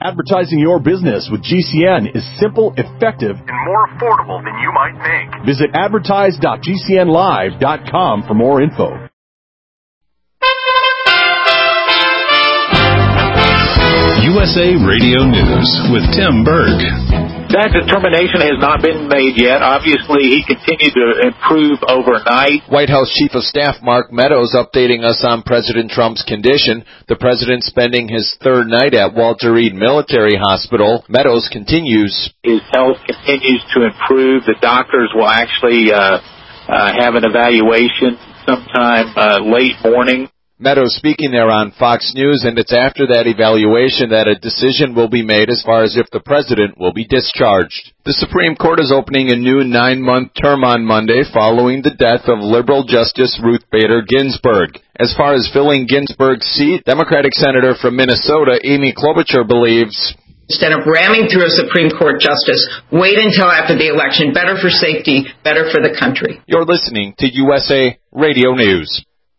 Advertising your business with GCN is simple, effective, and more affordable than you might think. Visit advertise.gcnlive.com for more info. USA Radio News with Tim Berg. That determination has not been made yet. Obviously, he continued to improve overnight. White House Chief of Staff Mark Meadows updating us on President Trump's condition. The president spending his third night at Walter Reed Military Hospital. Meadows continues. His health continues to improve. The doctors will actually have an evaluation sometime late morning. Meadows speaking there on Fox News, and it's after that evaluation that a decision will be made as far as if the president will be discharged. The Supreme Court is opening a new 9-month term on Monday following the death of liberal Justice Ruth Bader Ginsburg. As far as filling Ginsburg's seat, Democratic Senator from Minnesota Amy Klobuchar believes, instead of ramming through a Supreme Court justice, wait until after the election. Better for safety, better for the country. You're listening to USA Radio News.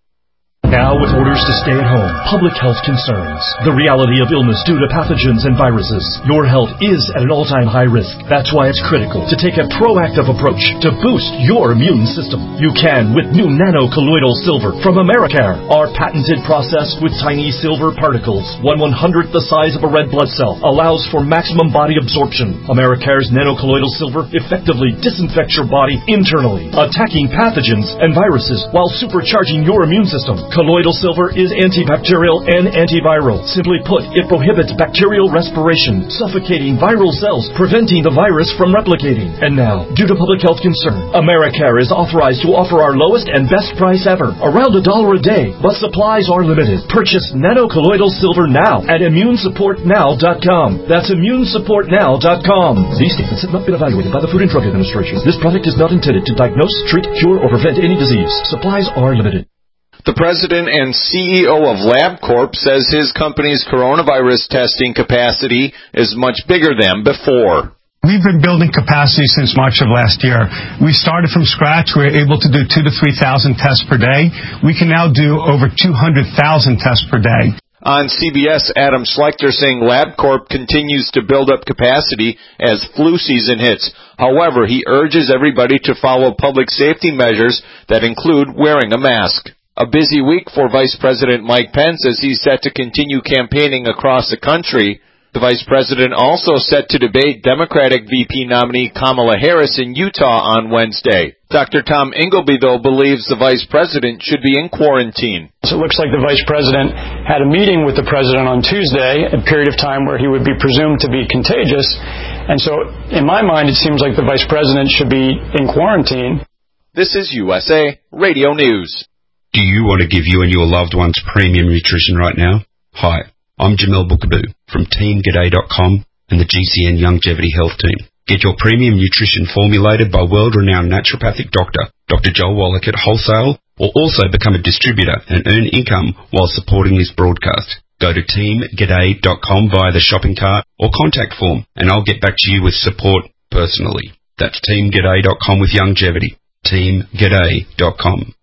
Now with orders to stay at home, public health concerns, the reality of illness due to pathogens and viruses. Your health is at an all-time high risk. That's why it's critical to take a proactive approach to boost your immune system. You can with new nano-colloidal silver from Americare. Our patented process with tiny silver particles, 1/100th the size of a red blood cell, allows for maximum body absorption. Americare's nano-colloidal silver effectively disinfects your body internally, attacking pathogens and viruses while supercharging your immune system. Colloidal silver is antibacterial and antiviral. Simply put, it prohibits bacterial respiration, suffocating viral cells, preventing the virus from replicating. And now, due to public health concern, Americare is authorized to offer our lowest and best price ever, around $1 a day, but supplies are limited. Purchase nano-colloidal silver now at ImmuneSupportNow.com. That's ImmuneSupportNow.com. These statements have not been evaluated by the Food and Drug Administration. This product is not intended to diagnose, treat, cure, or prevent any disease. Supplies are limited. The president and CEO of LabCorp says his company's coronavirus testing capacity is much bigger than before. We've been building capacity since March of last year. We started from scratch. We were able to do 2,000 to 3,000 tests per day. We can now do over 200,000 tests per day. On CBS, Adam Schlechter saying LabCorp continues to build up capacity as flu season hits. However, he urges everybody to follow public safety measures that include wearing a mask. A busy week for Vice President Mike Pence as he's set to continue campaigning across the country. The Vice President also set to debate Democratic VP nominee Kamala Harris in Utah on Wednesday. Dr. Tom Ingleby, though, believes the Vice President should be in quarantine. So it looks like the Vice President had a meeting with the President on Tuesday, a period of time where he would be presumed to be contagious. And so, in my mind, it seems like the Vice President should be in quarantine. This is USA Radio News. Do you want to give you and your loved ones premium nutrition right now? Hi, I'm Jamel Bookaboo from TeamGaday.com and the GCN Longevity Health Team. Get your premium nutrition formulated by world-renowned naturopathic doctor, Dr. Joel Wallach at Wholesale, or also become a distributor and earn income while supporting this broadcast. Go to TeamGaday.com via the shopping cart or contact form, and I'll get back to you with support personally. That's TeamGaday.com with longevity. TeamGaday.com.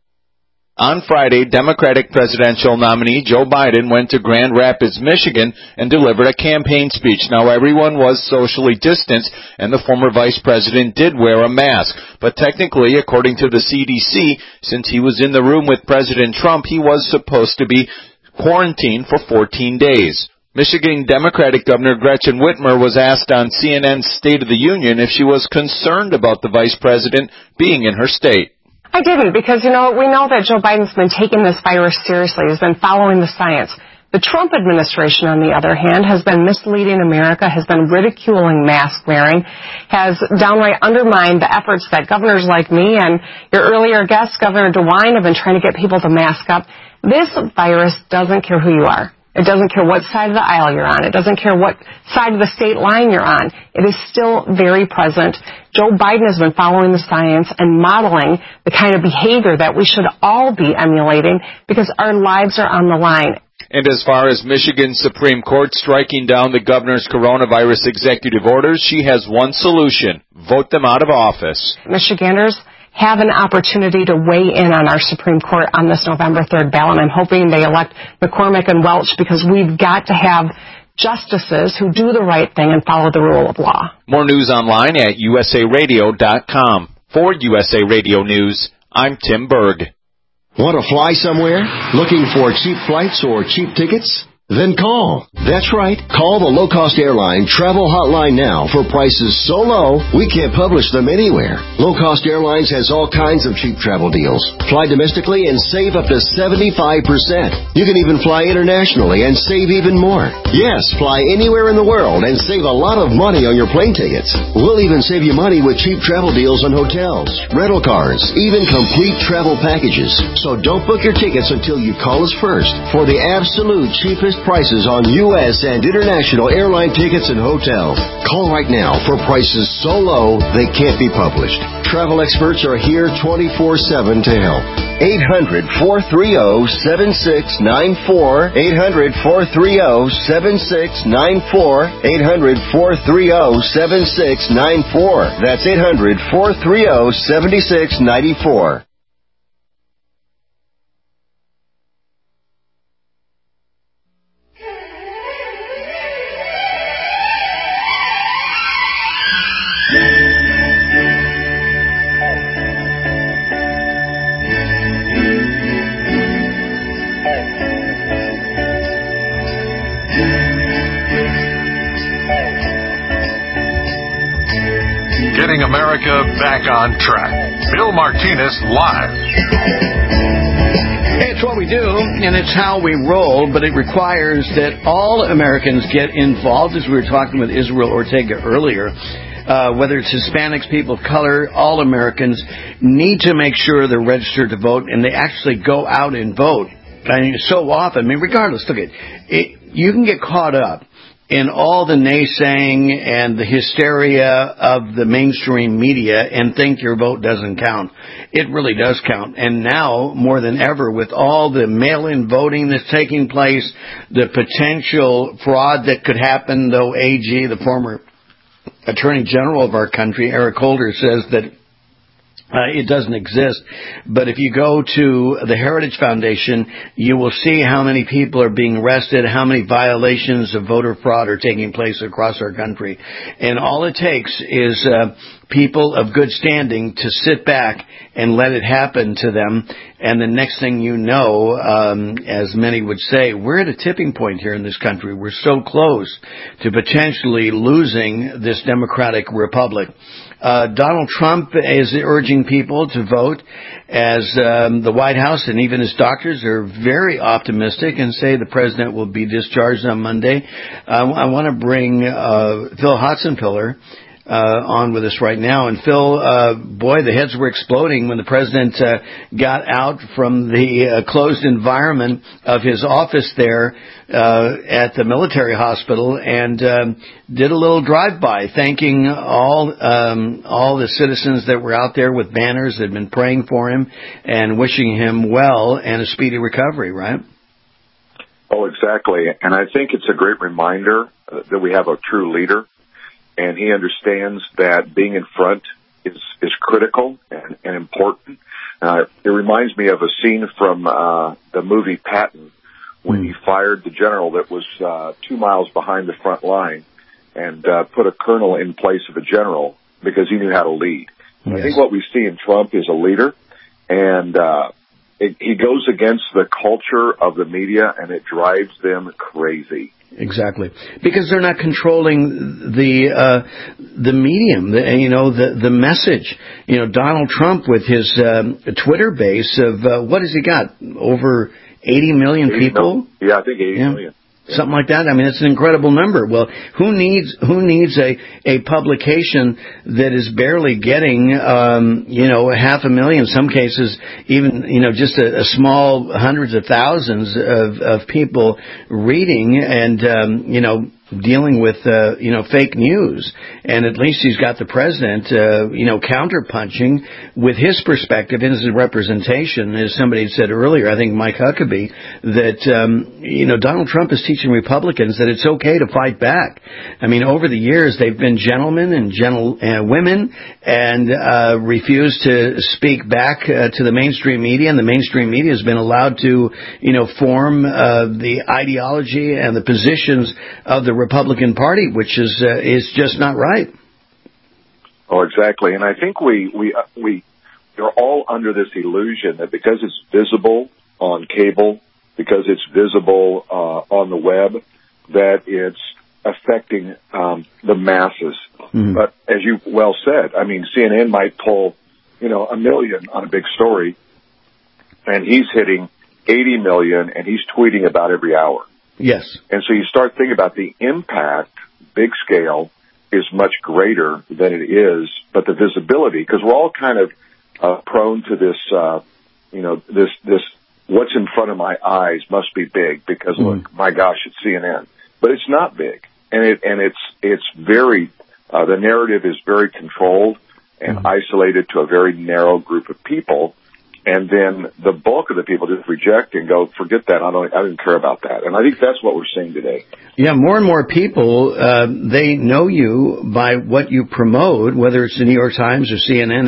On Friday, Democratic presidential nominee Joe Biden went to Grand Rapids, Michigan, and delivered a campaign speech. Now, everyone was socially distanced, and the former vice president did wear a mask. But technically, according to the CDC, since he was in the room with President Trump, he was supposed to be quarantined for 14 days. Michigan Democratic Governor Gretchen Whitmer was asked on CNN's State of the Union if she was concerned about the vice president being in her state. I didn't, because, we know that Joe Biden's been taking this virus seriously. He's been following the science. The Trump administration, on the other hand, has been misleading America, has been ridiculing mask wearing, has downright undermined the efforts that governors like me and your earlier guest, Governor DeWine, have been trying to get people to mask up. This virus doesn't care who you are. It doesn't care what side of the aisle you're on. It doesn't care what side of the state line you're on. It is still very present. Joe Biden has been following the science and modeling the kind of behavior that we should all be emulating because our lives are on the line. And as far as Michigan's Supreme Court striking down the governor's coronavirus executive orders, she has one solution: vote them out of office. Michiganders have an opportunity to weigh in on our Supreme Court on this November 3rd ballot. I'm hoping they elect McCormick and Welch because we've got to have justices who do the right thing and follow the rule of law. More news online at usaradio.com. For USA Radio News, I'm Tim Berg. Want to fly somewhere? Looking for cheap flights or cheap tickets? Then call. That's right. Call the low-cost airline travel hotline now for prices so low we can't publish them anywhere. Low-cost airlines has all kinds of cheap travel deals. Fly domestically and save up to 75%. You can even fly internationally and save even more. Yes, fly anywhere in the world and save a lot of money on your plane tickets. We'll even save you money with cheap travel deals on hotels, rental cars, even complete travel packages. So don't book your tickets until you call us first for the absolute cheapest prices on U.S. and international airline tickets and hotels. Call right now for prices so low they can't be published. Travel experts are here 24/7 to help. 800-430-7694. 800-430-7694. 800-430-7694. That's 800-430-7694. Getting America back on track. Bill Martinez live. It's what we do, and it's how we roll, but it requires that all Americans get involved, as we were talking with Israel Ortega earlier. Whether it's Hispanics, people of color, all Americans need to make sure they're registered to vote, and they actually go out and vote. I mean, so often, regardless, look at it, you can get caught up in all the naysaying and the hysteria of the mainstream media and think your vote doesn't count. It really does count. And now, more than ever, with all the mail-in voting that's taking place, the potential fraud that could happen, though AG, the former Attorney General of our country, Eric Holder, says that it doesn't exist. But if you go to the Heritage Foundation, you will see how many people are being arrested, how many violations of voter fraud are taking place across our country. And all it takes is people of good standing to sit back and let it happen to them. And the next thing you know, as many would say, we're at a tipping point here in this country. We're so close to potentially losing this democratic republic. Donald Trump is urging people to vote, as the White House and even his doctors are very optimistic and say the president will be discharged on Monday. I want to bring Phil Hotzenpiller on with us right now. And Phil, boy, the heads were exploding when the president got out from the closed environment of his office there at the military hospital and did a little drive-by, thanking all the citizens that were out there with banners that had been praying for him and wishing him well and a speedy recovery, right? Oh, exactly. And I think it's a great reminder that we have a true leader. And he understands that being in front is critical and important. It reminds me of a scene from the movie Patton when he fired the general that was 2 miles behind the front line and put a colonel in place of a general because he knew how to lead. Yes. I think what we see in Trump is a leader, and he goes against the culture of the media, and it drives them crazy. Exactly, because they're not controlling the medium, the message. Donald Trump with his Twitter base of what has he got? Over 80 million people? Yeah, I think 80 million. Something like that. I mean, it's an incredible number. Well, who needs a publication that is barely getting 500,000, in some cases even, just a small hundreds of thousands of people reading and, dealing with fake news, and at least he's got the president counterpunching with his perspective and his representation. As somebody said earlier, I think Mike Huckabee, that Donald Trump is teaching Republicans that it's okay to fight back. I mean, over the years they've been gentlemen and women and refused to speak back to the mainstream media, and the mainstream media has been allowed to form the ideology and the positions of the Republican Party, which is just not right. Oh, exactly. And I think we're all under this illusion that because it's visible on cable, because it's visible on the web, that it's affecting the masses. Mm-hmm. But as you well said, I mean, CNN might pull, 1 million on a big story, and he's hitting 80 million, and he's tweeting about every hour. Yes. And so you start thinking about the impact, big scale, is much greater than it is, but the visibility, because we're all kind of prone to this, this what's in front of my eyes must be big because look, my gosh, it's CNN, but it's not big, and it's very the narrative is very controlled and isolated to a very narrow group of people. And then the bulk of the people just reject and go, forget that. I don't care about that. And I think that's what we're seeing today. Yeah, more and more people, they know you by what you promote, whether it's the New York Times or CNN,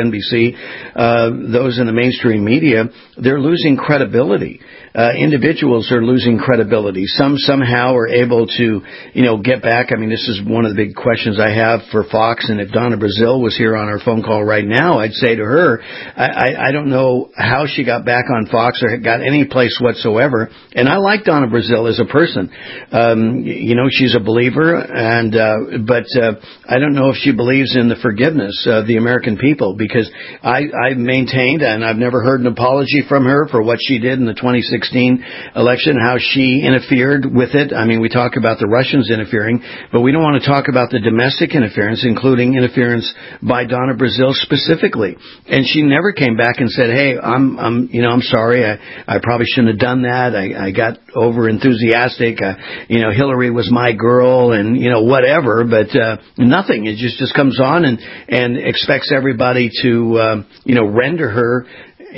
MSNBC, those in the mainstream media, they're losing credibility. Individuals are losing credibility. Some somehow are able to, get back. I mean, this is one of the big questions I have for Fox. And if Donna Brazile was here on our phone call right now, I'd say to her, I don't know how she got back on Fox or got any place whatsoever. And I like Donna Brazile as a person. She's a believer, but I don't know if she believes in the forgiveness of the American people, because I've maintained, and I've never heard an apology from her for what she did in the 2016 election, how she interfered with it. I mean, we talk about the Russians interfering, but we don't want to talk about the domestic interference, including interference by Donna Brazile specifically. And she never came back and said, hey, I'm sorry. I probably shouldn't have done that. I got over enthusiastic. Hillary was my girl and, whatever, but, nothing. It just comes on and expects everybody to, render her,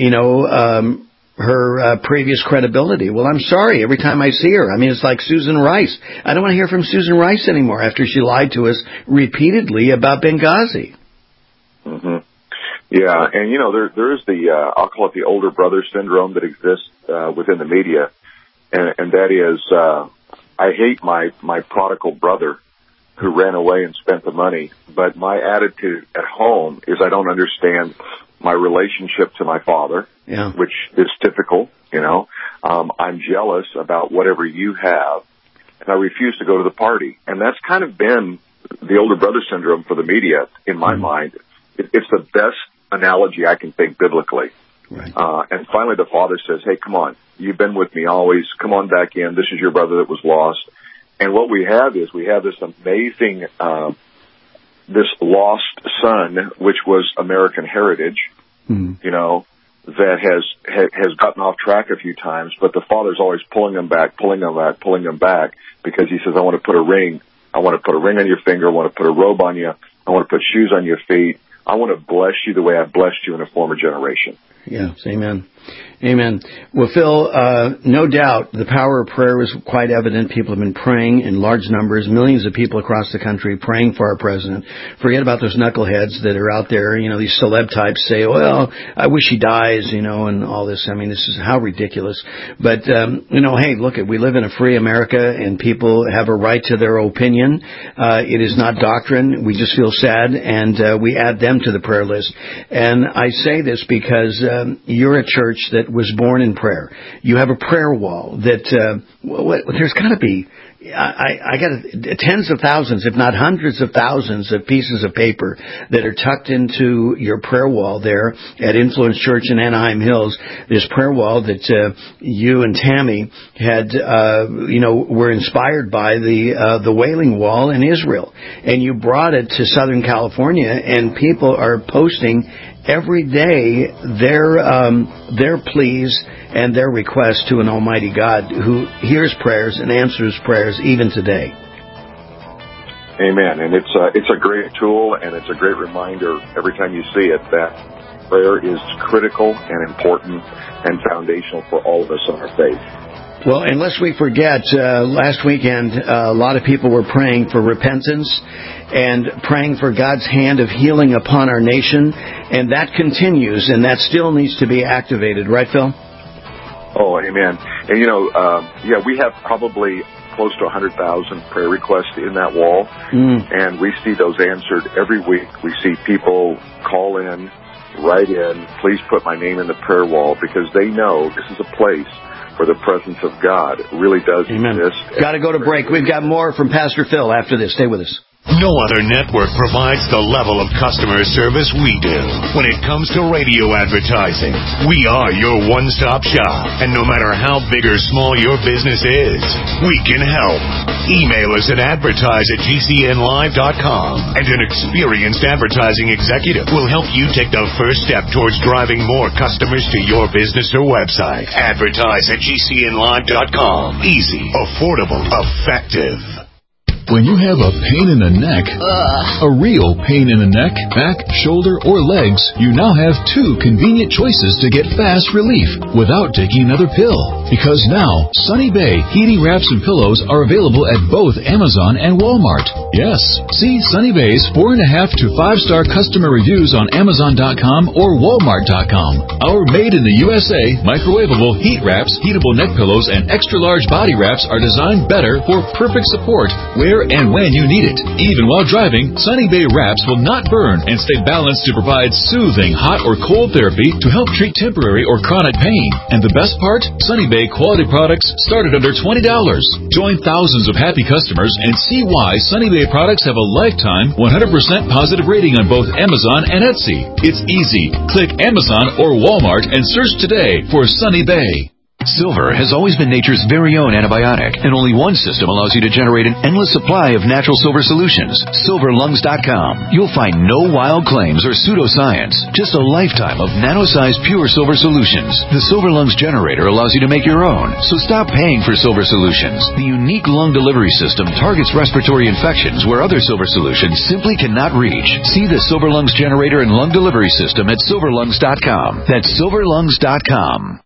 her previous credibility. Well, I'm sorry. Every time I see her, I mean, it's like Susan Rice. I don't want to hear from Susan Rice anymore after she lied to us repeatedly about Benghazi. Mm-hmm. Yeah, and there is the I'll call it the older brother syndrome that exists within the media, and that is I hate my prodigal brother who ran away and spent the money, but my attitude at home is I don't understand my relationship to my father, which is typical, I'm jealous about whatever you have, and I refuse to go to the party. And that's kind of been the older brother syndrome for the media, in my mind. It's the best analogy I can think biblically. Right. And finally the father says, hey, come on, you've been with me always, come on back in, this is your brother that was lost. And what we have is this amazing this lost son, which was American heritage, that has gotten off track a few times, but the father's always pulling him back, because he says, I want to put a ring on your finger, I want to put a robe on you, I want to put shoes on your feet, I want to bless you the way I blessed you in a former generation. Yes, amen. Amen. Well, Phil, no doubt the power of prayer is quite evident. People have been praying in large numbers, millions of people across the country praying for our president. Forget about those knuckleheads that are out there, these celeb types say, well, I wish he dies, and all this. I mean, this is how ridiculous. But, hey, look, we live in a free America, and people have a right to their opinion. It is not doctrine. We just feel sad, and we add them to the prayer list. And I say this because you're a church that was born in prayer. You have a prayer wall that there's got to be. I got tens of thousands, if not hundreds of thousands of pieces of paper that are tucked into your prayer wall there at Influence Church in Anaheim Hills. This prayer wall that you and Tammy had, were inspired by the Wailing Wall in Israel, and you brought it to Southern California, and people are posting every day their pleas and their requests to an almighty God who hears prayers and answers prayers even today. Amen. And it's a great tool, and it's a great reminder every time you see it that prayer is critical and important and foundational for all of us on our faith. Well, and lest we forget, last weekend, a lot of people were praying for repentance and praying for God's hand of healing upon our nation, and that continues, and that still needs to be activated. Right, Phil? Oh, amen. And, we have probably close to 100,000 prayer requests in that wall, and we see those answered every week. We see people call in, write in, please put my name in the prayer wall, because they know this is a place where the presence of God really does exist. Got to go to break. We've got more from Pastor Phil after this. Stay with us. No other network provides the level of customer service we do. When it comes to radio advertising, we are your one-stop shop. And no matter how big or small your business is, we can help. Email us at advertise@gcnlive.com, and an experienced advertising executive will help you take the first step towards driving more customers to your business or website. Advertise@gcnlive.com. Easy, affordable, effective. When you have a pain in the neck, a real pain in the neck, back, shoulder, or legs, you now have two convenient choices to get fast relief without taking another pill. Because now, Sunny Bay heating wraps and pillows are available at both Amazon and Walmart. Yes, see Sunny Bay's 4.5 to 5-star customer reviews on Amazon.com or Walmart.com. Our made in the USA microwavable heat wraps, heatable neck pillows, and extra-large body wraps are designed better for perfect support where and when you need it. Even while driving, Sunny Bay wraps will not burn and stay balanced to provide soothing hot or cold therapy to help treat temporary or chronic pain. And the best part? Sunny Bay quality products start at under $20. Join thousands of happy customers and see why Sunny Bay products have a lifetime 100% positive rating on both Amazon and Etsy. It's easy. Click Amazon or Walmart and search today for Sunny Bay. Silver has always been nature's very own antibiotic, and only one system allows you to generate an endless supply of natural silver solutions. SilverLungs.com. You'll find no wild claims or pseudoscience, just a lifetime of nano-sized pure silver solutions. The Silver Lungs generator allows you to make your own, so stop paying for silver solutions. The unique lung delivery system targets respiratory infections where other silver solutions simply cannot reach. See the Silver Lungs generator and lung delivery system at SilverLungs.com. That's SilverLungs.com.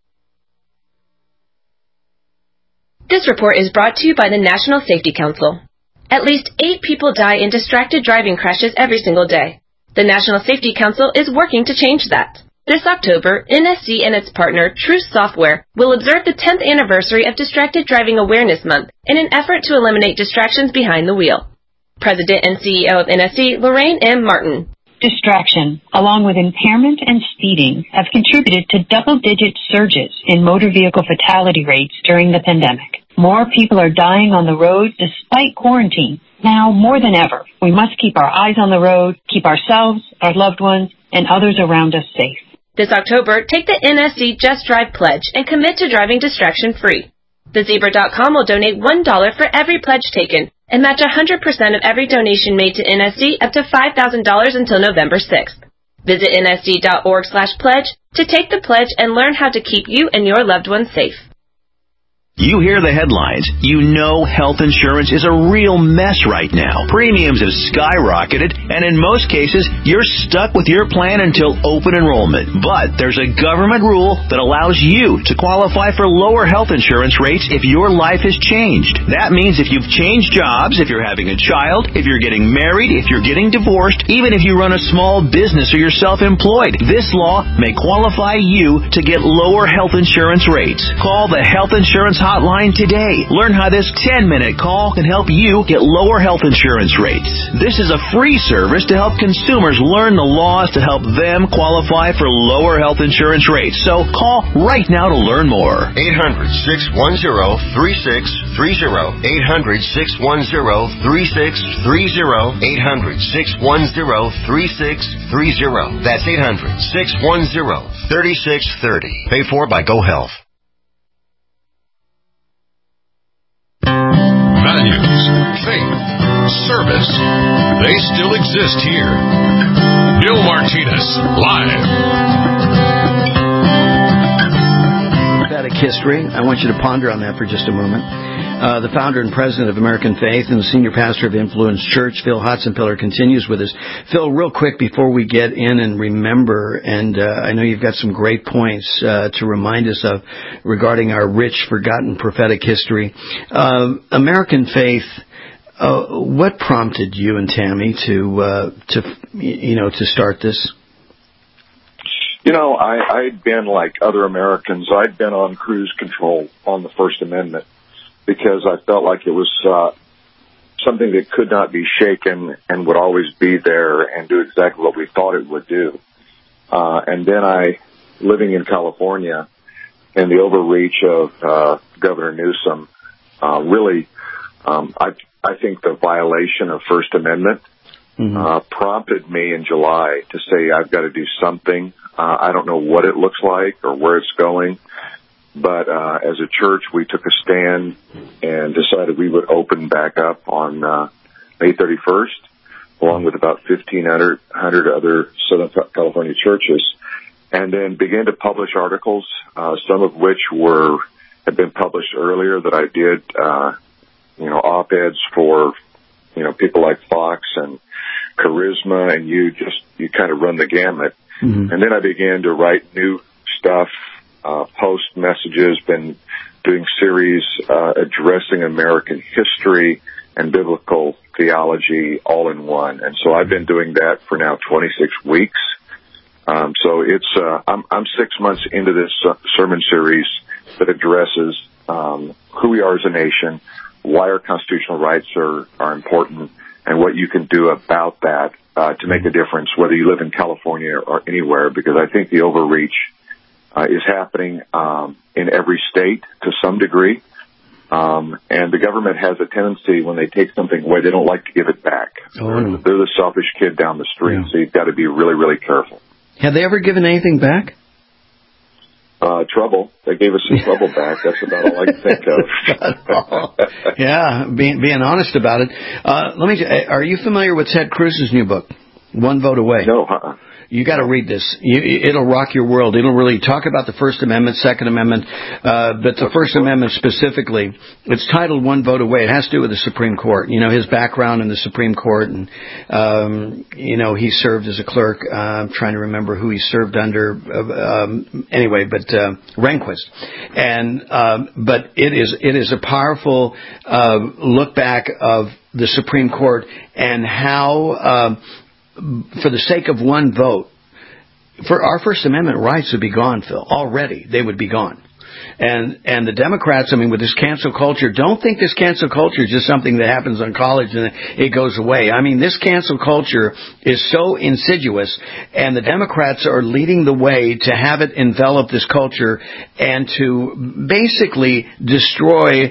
This report is brought to you by the National Safety Council. At least 8 people die in distracted driving crashes every single day. The National Safety Council is working to change that. This October, NSC and its partner, Truce Software, will observe the 10th anniversary of Distracted Driving Awareness Month in an effort to eliminate distractions behind the wheel. President and CEO of NSC, Lorraine M. Martin. Distraction, along with impairment and speeding, have contributed to double-digit surges in motor vehicle fatality rates during the pandemic. More people are dying on the road despite quarantine. Now, more than ever, we must keep our eyes on the road, keep ourselves, our loved ones, and others around us safe. This October, take the NSC Just Drive Pledge and commit to driving distraction-free. TheZebra.com will donate $1 for every pledge taken and match 100% of every donation made to NSC up to $5,000 until November 6th. Visit nsc.org/pledge to take the pledge and learn how to keep you and your loved ones safe. You hear the headlines. You know health insurance is a real mess right now. Premiums have skyrocketed, and in most cases, you're stuck with your plan until open enrollment. But there's a government rule that allows you to qualify for lower health insurance rates if your life has changed. That means if you've changed jobs, if you're having a child, if you're getting married, if you're getting divorced, even if you run a small business or you're self-employed, this law may qualify you to get lower health insurance rates. Call the Health Insurance Hotline today. Learn how this 10-minute call can help you get lower health insurance rates. This is a free service to help consumers learn the laws to help them qualify for lower health insurance rates. So call right now to learn more. 800-610-3630. 800-610-3630. 800-610-3630. That's 800-610-3630. Paid for by GoHealth. Values, faith, service, they still exist here. Bill Martinez, live. That prophetic history. I want you to ponder on that for just a moment. The founder and president of American Faith and the senior pastor of Influence Church, Phil Hotzenpiller, continues with us. Phil, real quick before we get in and remember, and I know you've got some great points to remind us of regarding our rich, forgotten prophetic history. American Faith, what prompted you and Tammy to start this? I'd been like other Americans. I'd been on cruise control on the First Amendment because I felt like it was something that could not be shaken and would always be there and do exactly what we thought it would do. And then living in California and the overreach of Governor Newsom, really, I think the violation of First Amendment prompted me in July to say I've got to do something. I don't know what it looks like or where it's going, but as a church, we took a stand and decided we would open back up on May 31st, along with about 1,500 other Southern California churches, and then began to publish articles, some of which had been published earlier that I did, op-eds for, people like Fox and Charisma, and you kind of run the gamut. Mm-hmm. And then I began to write new stuff, post messages, been doing series addressing American history and biblical theology all in one. And so I've been doing that for now 26 weeks. So it's I'm 6 months into this sermon series that addresses who we are as a nation, why our constitutional rights are important, and what you can do about that to make a difference, whether you live in California or anywhere, because I think the overreach is happening in every state to some degree. And the government has a tendency, when they take something away, they don't like to give it back. Oh. They're the selfish kid down the street, so you've got to be really, really careful. Have they ever given anything back? Trouble. They gave us some trouble back. That's about all I can think of. Yeah, being honest about it. Are you familiar with Ted Cruz's new book, One Vote Away? No. You got to read this. It'll rock your world. It'll really talk about the First Amendment, Second Amendment, but the First Amendment specifically. It's titled One Vote Away. It has to do with the Supreme Court. His background in the Supreme Court, and he served as a clerk. I'm trying to remember who he served under. Rehnquist. But it is a powerful look back of the Supreme Court and how. For the sake of one vote, for our First Amendment rights would be gone, Phil. Already, they would be gone. And the Democrats, with this cancel culture, don't think this cancel culture is just something that happens on college and it goes away. This cancel culture is so insidious, and the Democrats are leading the way to have it envelop this culture and to basically destroy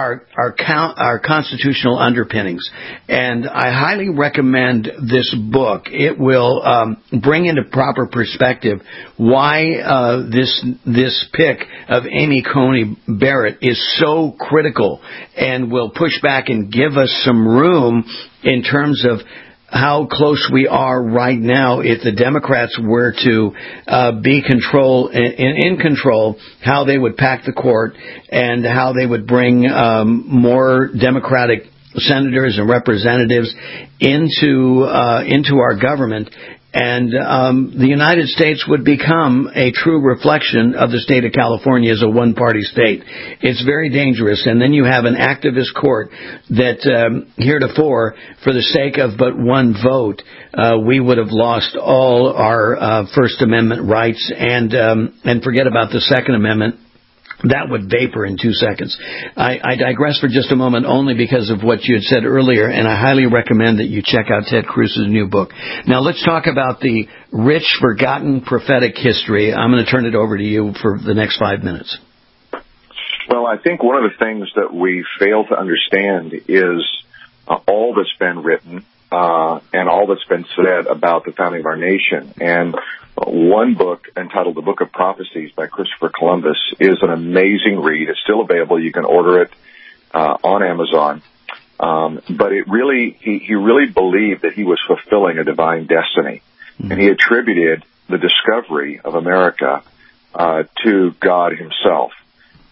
our constitutional underpinnings. And I highly recommend this book. It will bring into proper perspective why this pick of Amy Coney Barrett is so critical, and will push back and give us some room in terms of how close we are right now if the Democrats were to be in control, how they would pack the court and how they would bring more Democratic senators and representatives into our government. And the United States would become a true reflection of the state of California as a one-party state. It's very dangerous. And then you have an activist court that heretofore, for the sake of but one vote, we would have lost all our First Amendment rights, and forget about the Second Amendment. That would vapor in 2 seconds. I digress for just a moment only because of what you had said earlier, and I highly recommend that you check out Ted Cruz's new book. Now let's talk about the rich, forgotten prophetic history. I'm going to turn it over to you for the next 5 minutes. Well, I think one of the things that we fail to understand is all that's been written and all that's been said about the founding of our nation. And one book entitled The Book of Prophecies by Christopher Columbus is an amazing read. It's still available. You can order it on Amazon. But he really believed that he was fulfilling a divine destiny. Mm-hmm. And he attributed the discovery of America to God himself.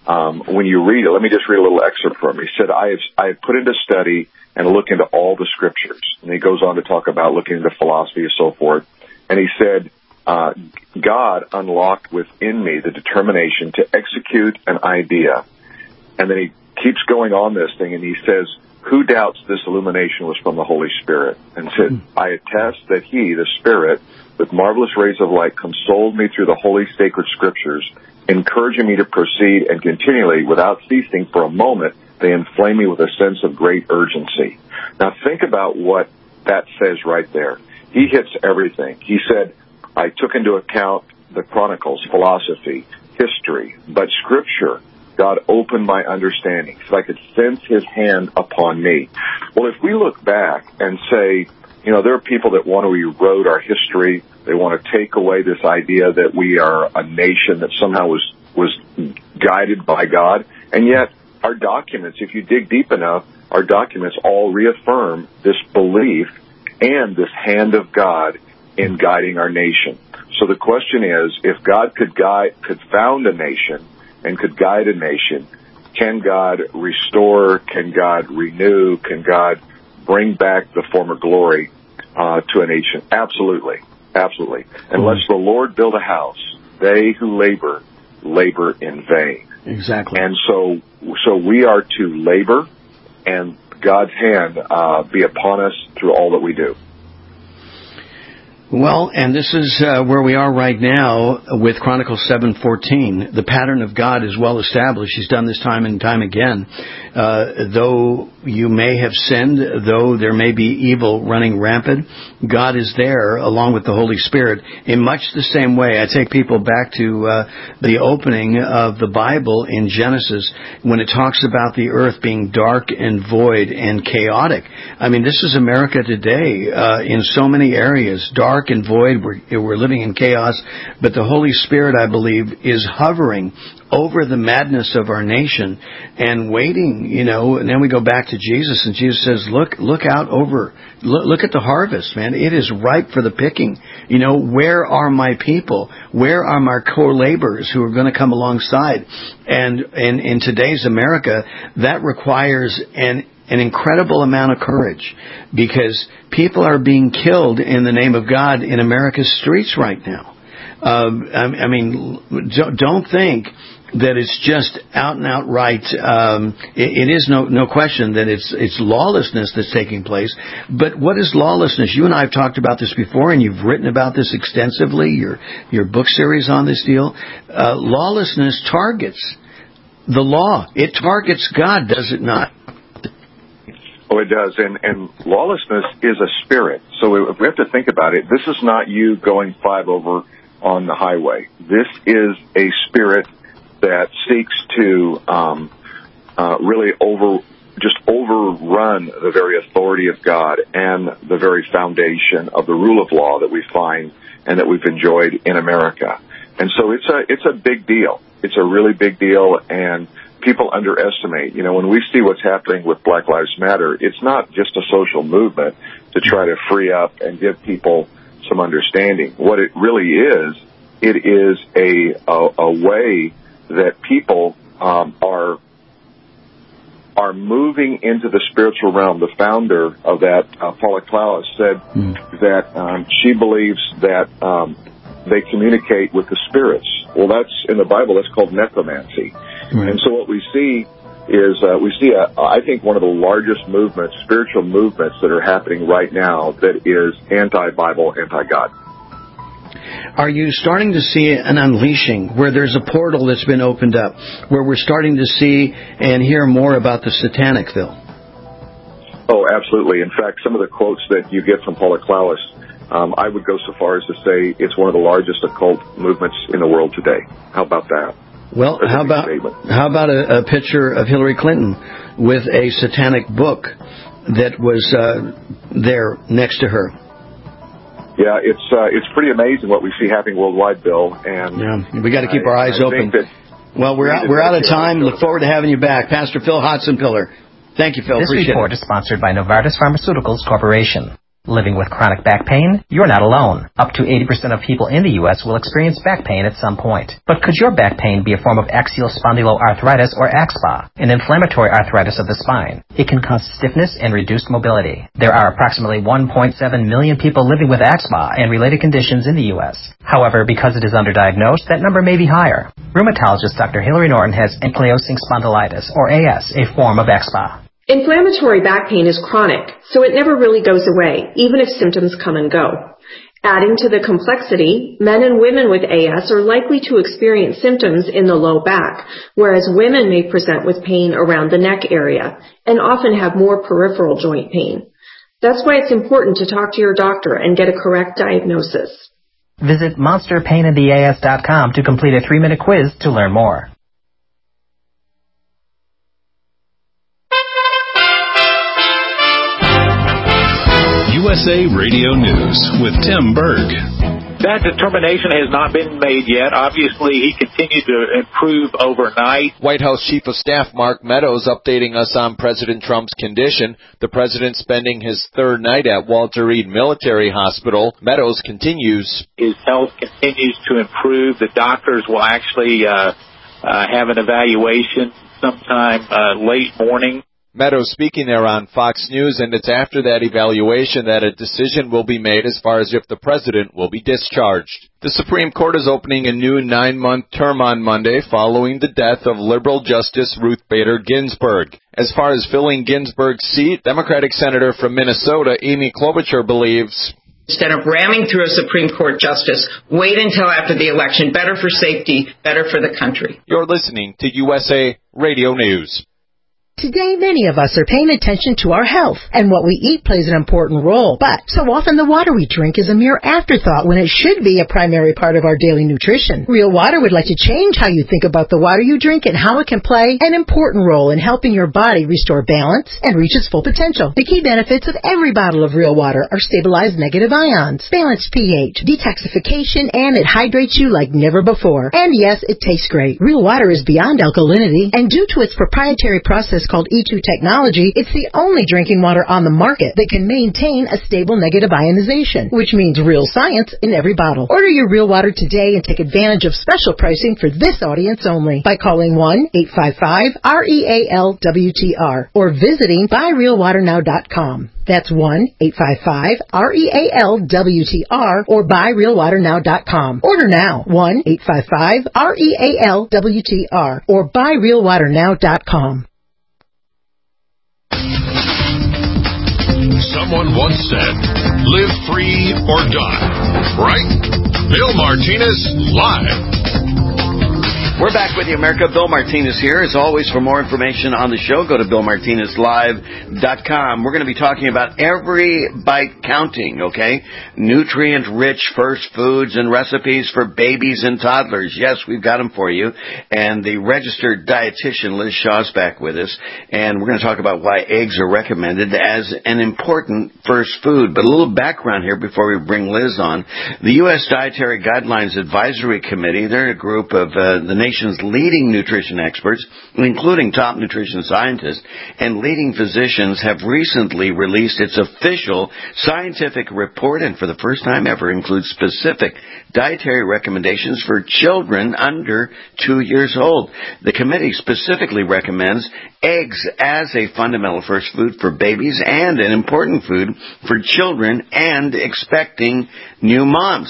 when you read it, let me just read a little excerpt from him. He said, I have put into study and look into all the scriptures. And he goes on to talk about looking into philosophy and so forth. And he said, God unlocked within me the determination to execute an idea. And then he keeps going on this thing, and he says, who doubts this illumination was from the Holy Spirit? And said, I attest that he, the Spirit, with marvelous rays of light, consoled me through the holy sacred scriptures, encouraging me to proceed, and continually, without ceasing for a moment, they inflame me with a sense of great urgency. Now think about what that says right there. He hits everything. He said, I took into account the Chronicles, philosophy, history, but Scripture, God opened my understanding so I could sense his hand upon me. Well, if we look back and say, you know, there are people that want to erode our history. They want to take away this idea that we are a nation that somehow was guided by God. And yet our documents, if you dig deep enough, our documents all reaffirm this belief and this hand of God in guiding our nation. So the question is, if God could found a nation and could guide a nation, can God restore, can God renew, can God bring back the former glory to a nation? Absolutely. Absolutely. Unless the Lord build a house, they who labor in vain. Exactly. And so we are to labor, and God's hand be upon us through all that we do. Well, and this is where we are right now with Chronicles 7:14. The pattern of God is well established. He's done this time and time again. Though you may have sinned, though there may be evil running rampant, God is there along with the Holy Spirit in much the same way. I take people back to the opening of the Bible in Genesis when it talks about the earth being dark and void and chaotic. I mean, this is America today in so many areas, dark and void. We're living in chaos, but the Holy Spirit, I believe, is hovering over the madness of our nation and waiting, you know. And then we go back to Jesus, and Jesus says, look out over, look at the harvest, man. It is ripe for the picking. You know, where are my people? Where are my co-laborers who are going to come alongside? And in today's America, that requires an incredible amount of courage, because people are being killed in the name of God in America's streets right now. I mean, don't think that it's just out and outright. It is no question that it's lawlessness that's taking place. But what is lawlessness? You and I have talked about this before, and you've written about this extensively. Your book series on this deal. Lawlessness targets the law. It targets God, does it not? Oh, it does. And lawlessness is a spirit. So we have to think about it. This is not you going 5 over on the highway. This is a spirit that seeks to really overrun the very authority of God and the very foundation of the rule of law that we find and that we've enjoyed in America. And so it's a big deal. It's a really big deal, and people underestimate. You know, when we see what's happening with Black Lives Matter, it's not just a social movement to try to free up and give people some understanding. What it really is, it is a way that people are moving into the spiritual realm. The founder of that, Paula Klaus, said that she believes that they communicate with the spirits. Well, that's in the Bible. That's called necromancy. Right. And so what we see is I think one of the largest movements, spiritual movements that are happening right now that is anti-Bible, anti-God. Are you starting to see an unleashing where there's a portal that's been opened up, where we're starting to see and hear more about the satanic, Phil? Oh, absolutely. In fact, some of the quotes that you get from Paula Klaus, I would go so far as to say it's one of the largest occult movements in the world today. How about that? Well, how about a picture of Hillary Clinton with a satanic book that was there next to her? Yeah, it's pretty amazing what we see happening worldwide, Bill. And yeah, we got to keep our eyes open. Well, we're out of time. Look forward to having you back, Pastor Phil Hotzenpiller. Thank you, Phil. This Appreciate report is sponsored by Novartis Pharmaceuticals Corporation. Living with chronic back pain? You're not alone. Up to 80% of people in the U.S. will experience back pain at some point. But could your back pain be a form of axial spondyloarthritis or AXPA, an inflammatory arthritis of the spine? It can cause stiffness and reduced mobility. There are approximately 1.7 million people living with AXPA and related conditions in the U.S. However, because it is underdiagnosed, that number may be higher. Rheumatologist Dr. Hilary Norton has ankylosing spondylitis, or AS, a form of AXPA. Inflammatory back pain is chronic, so it never really goes away, even if symptoms come and go. Adding to the complexity, men and women with AS are likely to experience symptoms in the low back, whereas women may present with pain around the neck area and often have more peripheral joint pain. That's why it's important to talk to your doctor and get a correct diagnosis. Visit monsterpainintheas.com to complete a 3-minute quiz to learn more. USA Radio News with Tim Berg. That determination has not been made yet. Obviously, he continued to improve overnight. White House Chief of Staff Mark Meadows updating us on President Trump's condition. The president spending his third night at Walter Reed Military Hospital. Meadows continues. His health continues to improve. The doctors will actually have an evaluation sometime late morning. Meadows speaking there on Fox News, and it's after that evaluation that a decision will be made as far as if the president will be discharged. The Supreme Court is opening a new 9-month term on Monday following the death of liberal Justice Ruth Bader Ginsburg. As far as filling Ginsburg's seat, Democratic Senator from Minnesota Amy Klobuchar believes, instead of ramming through a Supreme Court justice, wait until after the election. Better for safety, better for the country. You're listening to USA Radio News. Today, many of us are paying attention to our health, and what we eat plays an important role. But so often the water we drink is a mere afterthought when it should be a primary part of our daily nutrition. Real Water would like to change how you think about the water you drink and how it can play an important role in helping your body restore balance and reach its full potential. The key benefits of every bottle of Real Water are stabilized negative ions, balanced pH, detoxification, and it hydrates you like never before. And yes, it tastes great. Real Water is beyond alkalinity, and due to its proprietary process called E2 technology, it's the only drinking water on the market that can maintain a stable negative ionization, which means real science in every bottle. Order your Real Water today and take advantage of special pricing for this audience only by calling 1-855-REAL-WTR or visiting buyrealwaternow.com. That's 1-855-REAL-WTR or buyrealwaternow.com. Order now. 1-855-REAL-WTR or buyrealwaternow.com. Someone once said, live free or die. Right? Bill Martinez live. We're back with you, America. Bill Martinez here. As always, for more information on the show, go to BillMartinezLive.com. We're going to be talking about every bite counting, okay? Nutrient-rich first foods and recipes for babies and toddlers. Yes, we've got them for you. And the registered dietitian, Liz Shaw's back with us. And we're going to talk about why eggs are recommended as an important first food. But a little background here before we bring Liz on. The U.S. Dietary Guidelines Advisory Committee, they're a group of the nation's leading nutrition experts, including top nutrition scientists and leading physicians, have recently released its official scientific report, and for the first time ever includes specific dietary recommendations for children under 2 years old. The committee specifically recommends eggs as a fundamental first food for babies and an important food for children and expecting new moms,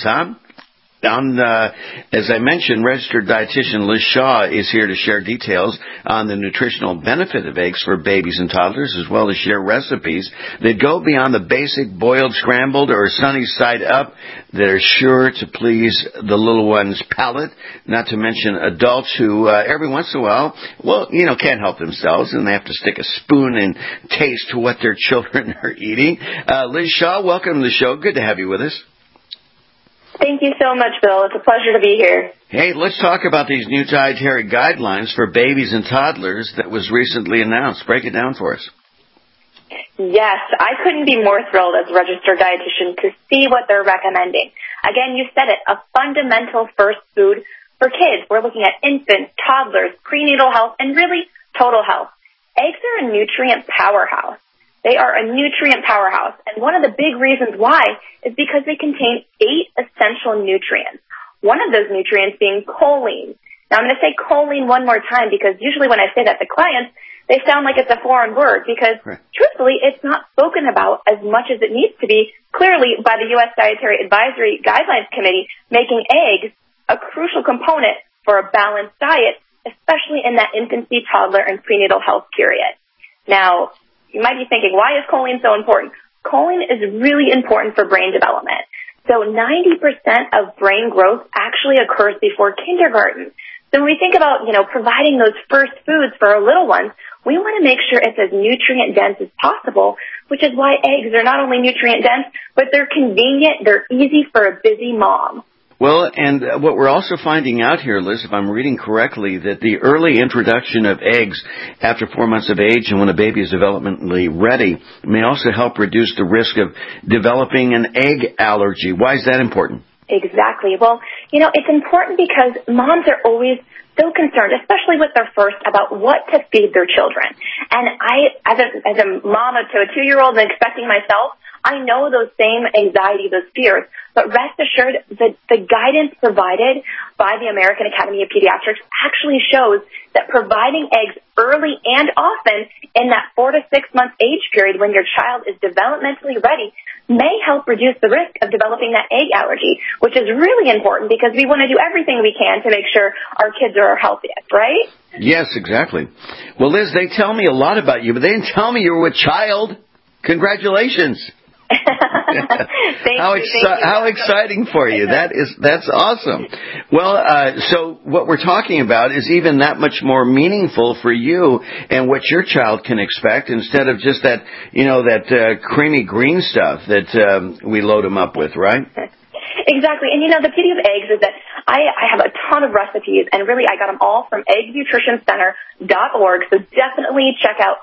As I mentioned, registered dietitian Liz Shaw is here to share details on the nutritional benefit of eggs for babies and toddlers, as well as share recipes that go beyond the basic boiled, scrambled, or sunny side up that are sure to please the little one's palate, not to mention adults who every once in a while, can't help themselves and they have to stick a spoon and taste what their children are eating. Liz Shaw, welcome to the show. Good to have you with us. Thank you so much, Bill. It's a pleasure to be here. Hey, let's talk about these new dietary guidelines for babies and toddlers that was recently announced. Break it down for us. Yes, I couldn't be more thrilled as a registered dietitian to see what they're recommending. Again, you said it, a fundamental first food for kids. We're looking at infants, toddlers, prenatal health, and really total health. Eggs are a nutrient powerhouse. They are a nutrient powerhouse, and one of the big reasons why is because they contain 8 essential nutrients. One of those nutrients being choline. Now, I'm going to say choline one more time because usually when I say that to clients, they sound like it's a foreign word because, truthfully, it's not spoken about as much as it needs to be, clearly by the U.S. Dietary Advisory Guidelines Committee, making eggs a crucial component for a balanced diet, especially in that infancy, toddler, and prenatal health period. Now, you might be thinking, why is choline so important? Choline is really important for brain development. So 90% of brain growth actually occurs before kindergarten. So when we think about, providing those first foods for our little ones, we want to make sure it's as nutrient-dense as possible, which is why eggs are not only nutrient-dense, but they're convenient, they're easy for a busy mom. Well, and what we're also finding out here, Liz, if I'm reading correctly, that the early introduction of eggs after 4 months of age and when a baby is developmentally ready may also help reduce the risk of developing an egg allergy. Why is that important? Exactly. Well, it's important because moms are always so concerned, especially with their first, about what to feed their children. And I, as a mom to a 2-year-old and expecting myself, I know those same anxiety, those fears, but rest assured that the guidance provided by the American Academy of Pediatrics actually shows that providing eggs early and often in that 4 to 6 month age period when your child is developmentally ready may help reduce the risk of developing that egg allergy, which is really important because we want to do everything we can to make sure our kids are our healthiest, right? Yes, exactly. Well, Liz, they tell me a lot about you, but they didn't tell me you were with child. Congratulations. How exciting for you. That's awesome. Well, so what we're talking about is even that much more meaningful for you and what your child can expect instead of just that, creamy green stuff that we load them up with, right? Exactly. And, the beauty of eggs is that I have a ton of recipes, and really I got them all from eggnutritioncenter.org. So definitely check out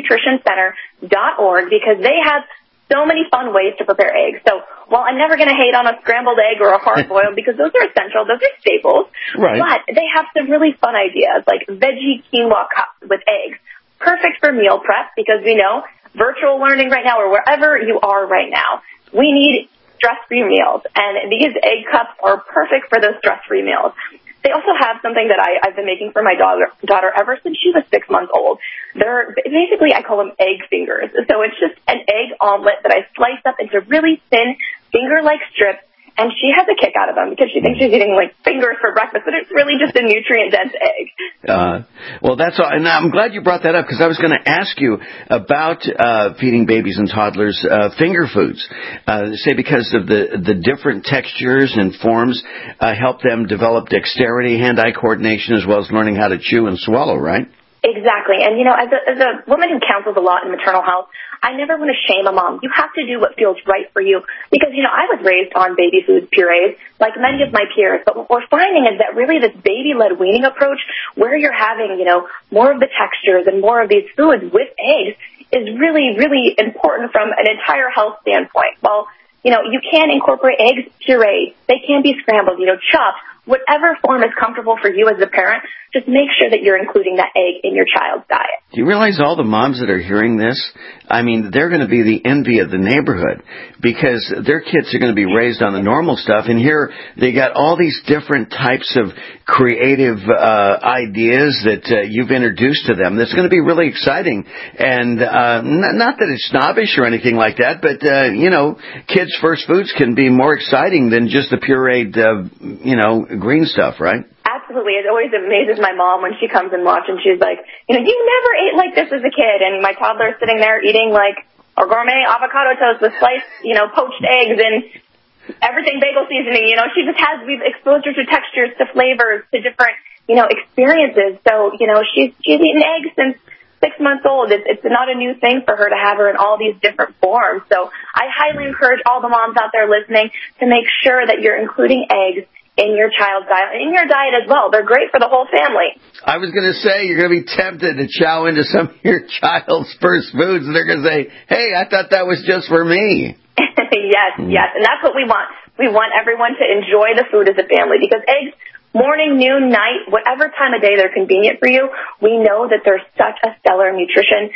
eggnutritioncenter.org because they have so many fun ways to prepare eggs. So while I'm never going to hate on a scrambled egg or a hard-boiled because those are essential, those are staples, right. But they have some really fun ideas like veggie quinoa cups with eggs. Perfect for meal prep because we know virtual learning right now or wherever you are right now, we need stress-free meals. And these egg cups are perfect for those stress-free meals. They also have something that I've been making for my daughter ever since she was 6 months old. They're basically, I call them egg fingers. So it's just an egg omelet that I slice up into really thin finger-like strips, and she has a kick out of them because she thinks she's eating like fingers for breakfast, but it's really just a nutrient-dense egg. Well, that's all. And I'm glad you brought that up because I was going to ask you about feeding babies and toddlers finger foods. Say because of the different textures and forms help them develop dexterity, hand-eye coordination, as well as learning how to chew and swallow, right? Exactly. And, as a woman who counsels a lot in maternal health, I never want to shame a mom. You have to do what feels right for you. Because, I was raised on baby food purees, like many of my peers. But what we're finding is that really this baby-led weaning approach, where you're having, more of the textures and more of these foods with eggs, is really, really important from an entire health standpoint. Well, you can incorporate eggs pureed. They can be scrambled, chopped. Whatever form is comfortable for you as a parent, just make sure that you're including that egg in your child's diet. Do you realize all the moms that are hearing this? I mean, they're going to be the envy of the neighborhood because their kids are going to be raised on the normal stuff. And here they got all these different types of creative ideas that you've introduced to them. That's going to be really exciting. And not that it's snobbish or anything like that, but, kids' first foods can be more exciting than just the pureed, green stuff, right? Absolutely. It always amazes my mom when she comes and watches and she's like, you never ate like this as a kid. And my toddler's sitting there eating like a gourmet avocado toast with sliced, poached eggs and everything bagel seasoning. She just we've exposed her to textures, to flavors, to different, experiences. So, she's eaten eggs since 6 months old. It's not a new thing for her to have her in all these different forms. So I highly encourage all the moms out there listening to make sure that you're including eggs in your child's diet, in your diet as well. They're great for the whole family. I was going to say, you're going to be tempted to chow into some of your child's first foods, and they're going to say, hey, I thought that was just for me. Yes. And that's what we want. We want everyone to enjoy the food as a family because eggs, morning, noon, night, whatever time of day they're convenient for you, we know that there's such a stellar nutrition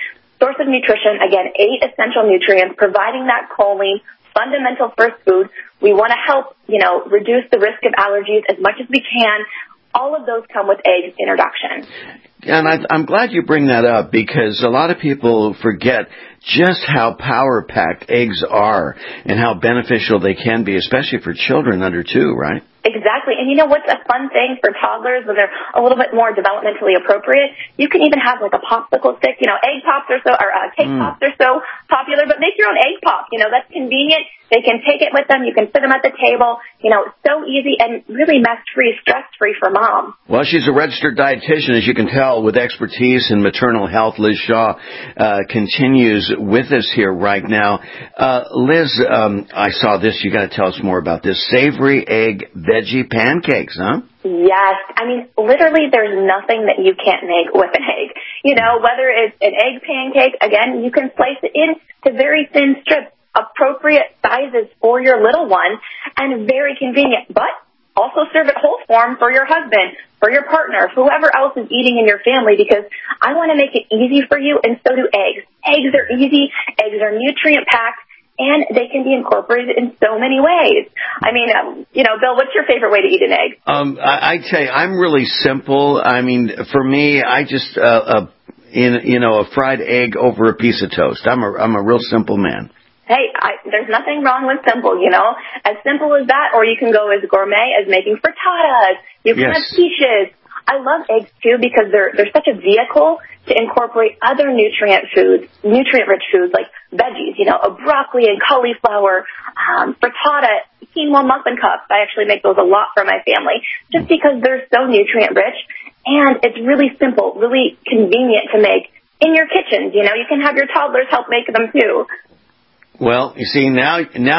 source of nutrition, again, 8 essential nutrients, providing that choline, fundamental first food. We want to help, reduce the risk of allergies as much as we can. All of those come with eggs introduction. And I'm glad you bring that up, because a lot of people forget just how power-packed eggs are and how beneficial they can be, especially for children under 2, right? Exactly. And what's a fun thing for toddlers when they're a little bit more developmentally appropriate? You can even have like a popsicle stick. Egg pops are cake pops are so popular, but make your own egg pop. That's convenient. They can take it with them. You can sit them at the table. It's so easy and really mess-free, stress-free for mom. Well, she's a registered dietitian, as you can tell, with expertise in maternal health. Liz Shaw continues with us here right now. Liz, I saw this. You got to tell us more about this. Savory egg veggie pancakes, huh? Yes. Literally there's nothing that you can't make with an egg. Whether it's an egg pancake, again, you can slice it into very thin strips, appropriate sizes for your little one, and very convenient. But also serve it whole form for your husband, for your partner, whoever else is eating in your family, because I want to make it easy for you, and so do eggs. Eggs are easy. Eggs are nutrient-packed. And they can be incorporated in so many ways. Bill, what's your favorite way to eat an egg? I tell you, I'm really simple. For me, I just, a fried egg over a piece of toast. I'm a real simple man. Hey, there's nothing wrong with simple, As simple as that, or you can go as gourmet as making frittatas. You can have quiches. I love eggs, too, because they're such a vehicle to incorporate other nutrient-rich foods like veggies, a broccoli and cauliflower, frittata, quinoa muffin cups. I actually make those a lot for my family just because they're so nutrient-rich, and it's really simple, really convenient to make in your kitchens. You can have your toddlers help make them, too. Well, you see, now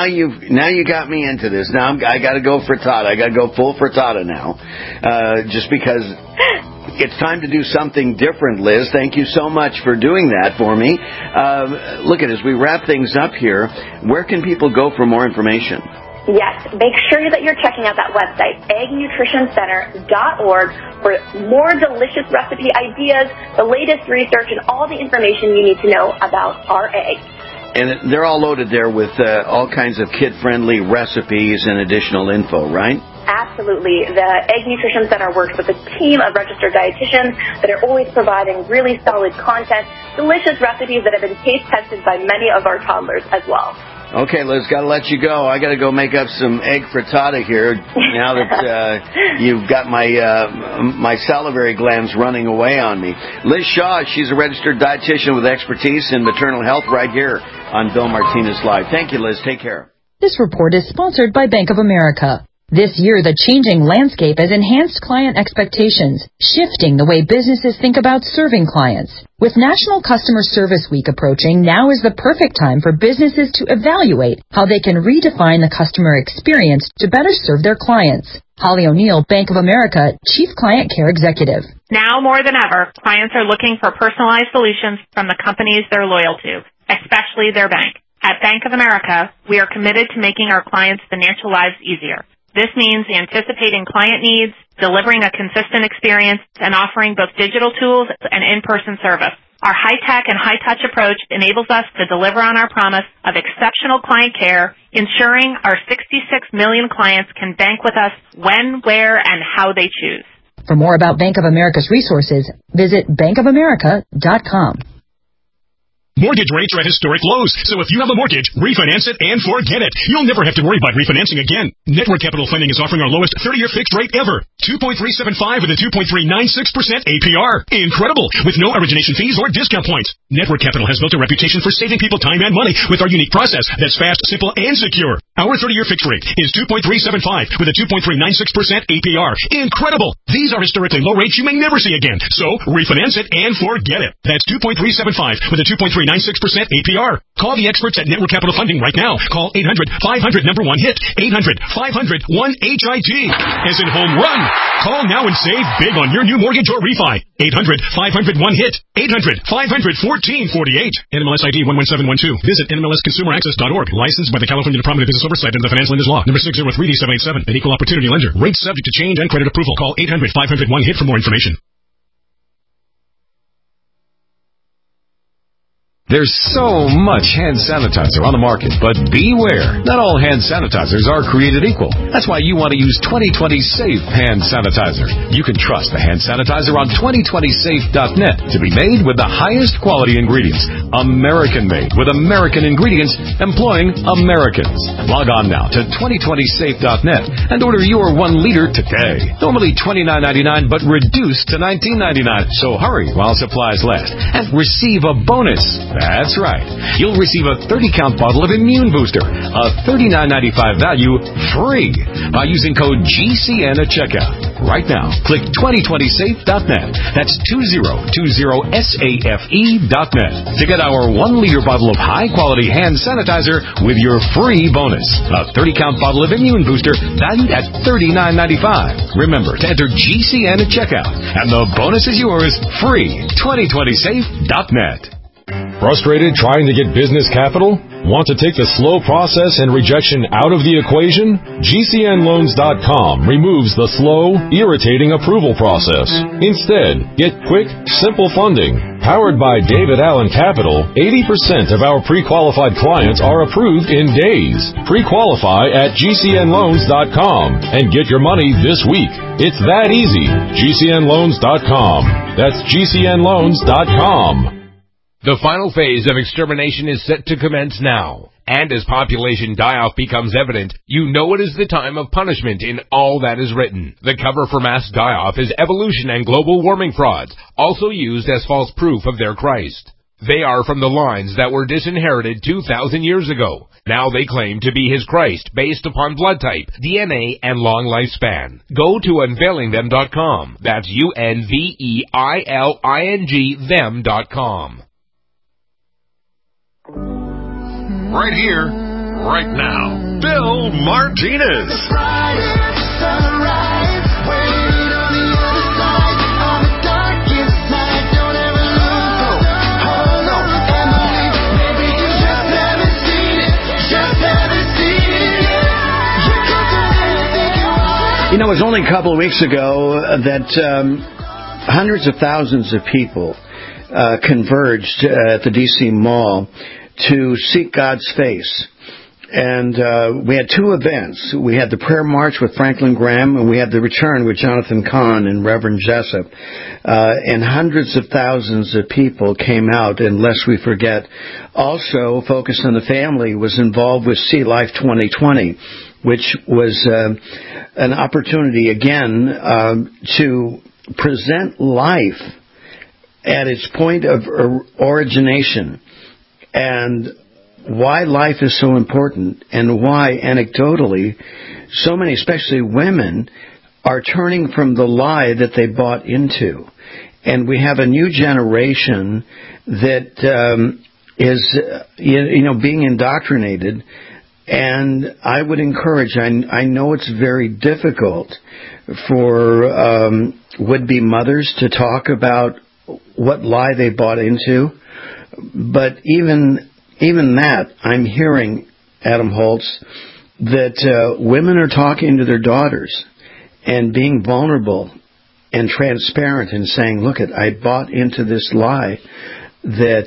you got me into this. Now I got to go frittata. I got to go full frittata now, just because it's time to do something different. Liz, thank you so much for doing that for me. Look as we wrap things up here. Where can people go for more information? Yes, make sure that you're checking out that website, eggnutritioncenter.org, for more delicious recipe ideas, the latest research, and all the information you need to know about our eggs. And they're all loaded there with all kinds of kid-friendly recipes and additional info, right? Absolutely. The Egg Nutrition Center works with a team of registered dietitians that are always providing really solid content, delicious recipes that have been taste-tested by many of our toddlers as well. Okay, Liz, got to let you go. I got to go make up some egg frittata here now that you've got my salivary glands running away on me. Liz Shaw, she's a registered dietitian with expertise in maternal health right here on Bill Martinez Live. Thank you, Liz. Take care. This report is sponsored by Bank of America. This year, the changing landscape has enhanced client expectations, shifting the way businesses think about serving clients. With National Customer Service Week approaching, now is the perfect time for businesses to evaluate how they can redefine the customer experience to better serve their clients. Holly O'Neill, Bank of America, Chief Client Care Executive. Now more than ever, clients are looking for personalized solutions from the companies they're loyal to, especially their bank. At Bank of America, we are committed to making our clients' financial lives easier. This means anticipating client needs, delivering a consistent experience, and offering both digital tools and in-person service. Our high-tech and high-touch approach enables us to deliver on our promise of exceptional client care, ensuring our 66 million clients can bank with us when, where, and how they choose. For more about Bank of America's resources, visit bankofamerica.com. Mortgage rates are at historic lows, so if you have a mortgage, refinance it and forget it. You'll never have to worry about refinancing again. Network Capital Funding is offering our lowest 30-year fixed rate ever. 2.375 with a 2.396% APR. Incredible! With no origination fees or discount points. Network Capital has built a reputation for saving people time and money with our unique process that's fast, simple, and secure. Our 30-year fixed rate is 2.375 with a 2.396% APR. Incredible! These are historically low rates you may never see again. So, refinance it and forget it. That's 2.375 with a 2.396% APR. Call the experts at Network Capital Funding right now. Call 800-500-1HIT. 800-500-1HIT. As in home run. Call now and save big on your new mortgage or refi. 800-500-1HIT. 800-500-1448. NMLS ID 11712. Visit NMLSConsumerAccess.org. Licensed by the California Department of Business Oversight and the Financial Lenders Law. Number 603D787. An equal opportunity lender. Rates subject to change and credit approval. Call 800-500-1HIT for more information. There's so much hand sanitizer on the market, but beware. Not all hand sanitizers are created equal. That's why you want to use 2020 Safe Hand Sanitizer. You can trust the hand sanitizer on 2020safe.net to be made with the highest quality ingredients. American-made with American ingredients employing Americans. Log on now to 2020safe.net and order your 1 liter today. Normally $29.99 but reduced to $19.99. So hurry while supplies last and receive a bonus. That's right. You'll receive a 30-count bottle of Immune Booster, a $39.95 value, free by using code GCN at checkout. Right now, click 2020safe.net. That's 2020safe.net to get our 1-liter bottle of high-quality hand sanitizer with your free bonus. A 30-count bottle of Immune Booster valued at $39.95. Remember to enter GCN at checkout, and the bonus is yours free. 2020safe.net. Frustrated trying to get business capital? Want to take the slow process and rejection out of the equation? GCNloans.com removes the slow, irritating approval process. Instead, get quick, simple funding. Powered by David Allen Capital, 80% of our pre-qualified clients are approved in days. Pre-qualify at GCNloans.com and get your money this week. It's that easy. GCNloans.com. That's GCNloans.com. The final phase of extermination is set to commence now. And as population die-off becomes evident, you know it is the time of punishment in all that is written. The cover for mass die-off is evolution and global warming frauds, also used as false proof of their Christ. They are from the lines that were disinherited 2,000 years ago. Now they claim to be his Christ based upon blood type, DNA, and long lifespan. Go to unveilingthem.com. That's UNVEILING them.com. Right here, right now, Bill Martinez. You know, it was only a couple of weeks ago that hundreds of thousands of people converged at the D.C. Mall to seek God's face. And we had 2 events. We had the prayer march with Franklin Graham, and we had the return with Jonathan Cahn and Reverend Jessup. And hundreds of thousands of people came out, and lest we forget, also Focus on the Family was involved with See Life 2020, which was an opportunity, again, to present life at its point of origination, and why life is so important, and why, anecdotally, so many, especially women, are turning from the lie that they bought into. And we have a new generation that is, being indoctrinated. And I would encourage, I know it's very difficult for would-be mothers to talk about what lie they bought into, but even that, I'm hearing, Adam Holtz, that women are talking to their daughters and being vulnerable and transparent and saying, look, I bought into this lie that,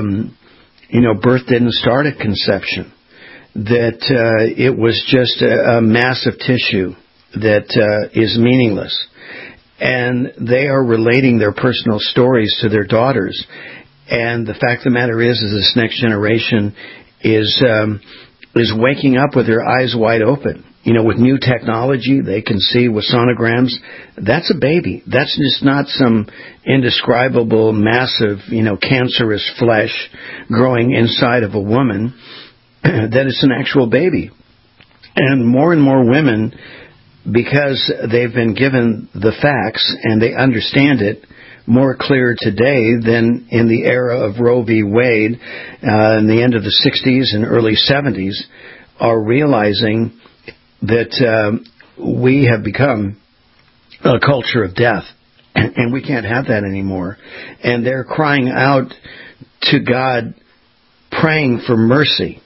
birth didn't start at conception, that it was just a mass of tissue that is meaningless. And they are relating their personal stories to their daughters. And the fact of the matter is this next generation is waking up with their eyes wide open. With new technology, they can see with sonograms. That's a baby. That's just not some indescribable, massive, cancerous flesh growing inside of a woman. That it's an actual baby. And more women, because they've been given the facts and they understand it more clear today than in the era of Roe v. Wade in the end of the 60s and early 70s, are realizing that we have become a culture of death, and we can't have that anymore. And they're crying out to God, praying for mercy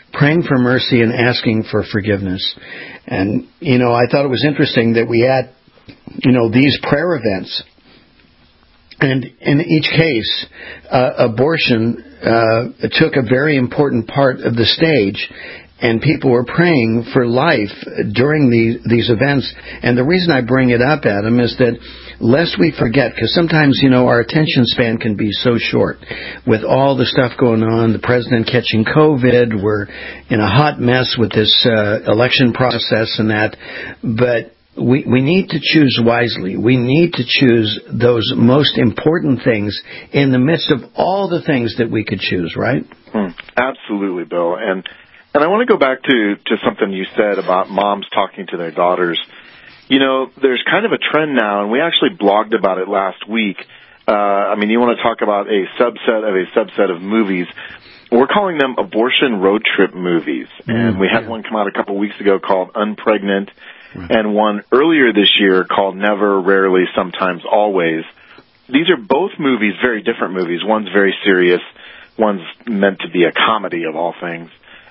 and asking for forgiveness. And, I thought it was interesting that we had, these prayer events And in each case, abortion took a very important part of the stage, and people were praying for life during these events. And the reason I bring it up, Adam, is that lest we forget, because sometimes, our attention span can be so short with all the stuff going on, the president catching COVID, we're in a hot mess with this election process and that, but we need to choose wisely. We need to choose those most important things in the midst of all the things that we could choose, right? Absolutely, Bill. And I want to go back to something you said about moms talking to their daughters. There's kind of a trend now, and we actually blogged about it last week. You want to talk about a subset of movies. We're calling them abortion road trip movies. And we had one come out a couple weeks ago called Unpregnant, and one earlier this year called Never, Rarely, Sometimes, Always. These are both movies, very different movies. One's very serious. One's meant to be a comedy of all things.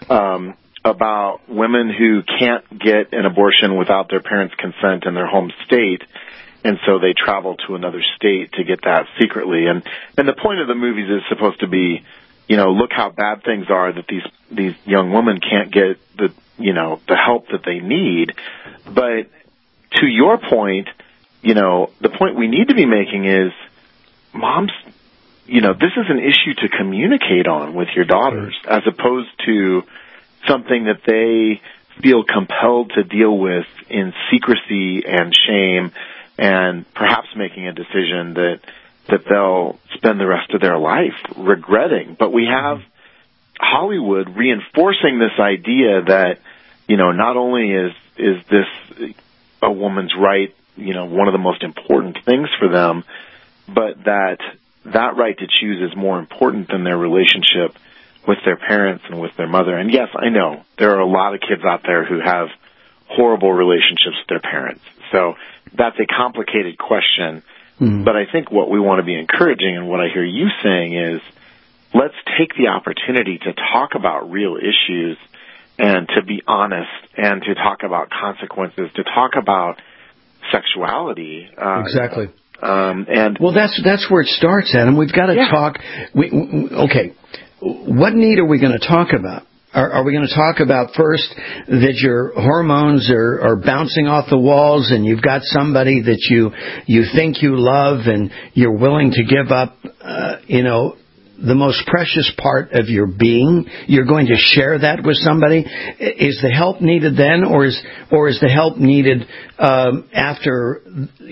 About women who can't get an abortion without their parents' consent in their home state, and so they travel to another state to get that secretly. And the point of the movies is supposed to be, look how bad things are that these young women can't get the help that they need. But to your point, the point we need to be making is, moms, this is an issue to communicate on with your daughters, as opposed to something that they feel compelled to deal with in secrecy and shame, and perhaps making a decision that they'll spend the rest of their life regretting. But we have Hollywood reinforcing this idea that, not only is this a woman's right, one of the most important things for them, but that right to choose is more important than their relationship with their parents and with their mother. And yes, I know there are a lot of kids out there who have horrible relationships with their parents. So that's a complicated question. But I think what we want to be encouraging, and what I hear you saying, is let's take the opportunity to talk about real issues and to be honest and to talk about consequences, to talk about sexuality. Exactly. And well, that's where it starts, Adam. We've got to talk. Okay. What need are we going to talk about? Are we going to talk about first that your hormones are bouncing off the walls and you've got somebody that you think you love and you're willing to give up, the most precious part of your being? You're going to share that with somebody? Is the help needed then, or is the help needed after,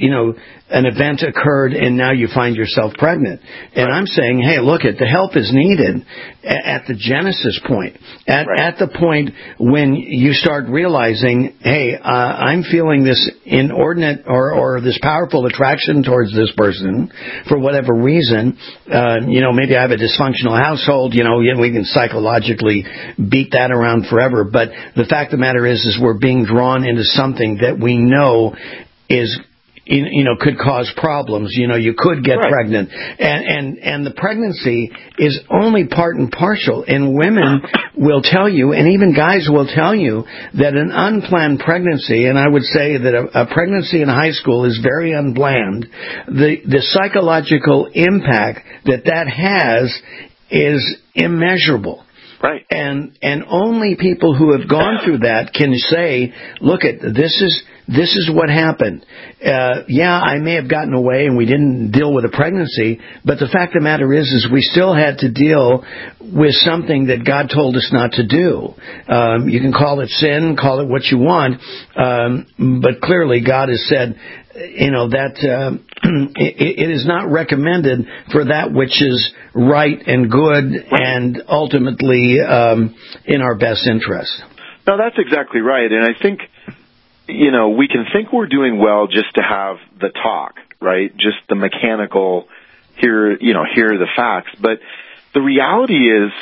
an event occurred and now you find yourself pregnant? And I'm saying, hey, look, the help is needed at the genesis point, at the point when you start realizing, hey, I'm feeling this inordinate or this powerful attraction towards this person for whatever reason. Maybe I have a dysfunctional household. We can psychologically beat that around forever. But the fact of the matter is we're being drawn into something that we know is, could cause problems. You could get pregnant. And the pregnancy is only part and partial. And women will tell you, and even guys will tell you, that an unplanned pregnancy, and I would say that a pregnancy in high school is very unplanned, the psychological impact that has is immeasurable. Right. And only people who have gone through that can say, look, this is what happened. I may have gotten away and we didn't deal with a pregnancy, but the fact of the matter is we still had to deal with something that God told us not to do. You can call it sin, call it what you want, but clearly God has said, that it is not recommended for that which is right and good and ultimately in our best interest. No, that's exactly right. And I think, we can think we're doing well just to have the talk, right? Just the mechanical, here are the facts. But the reality is,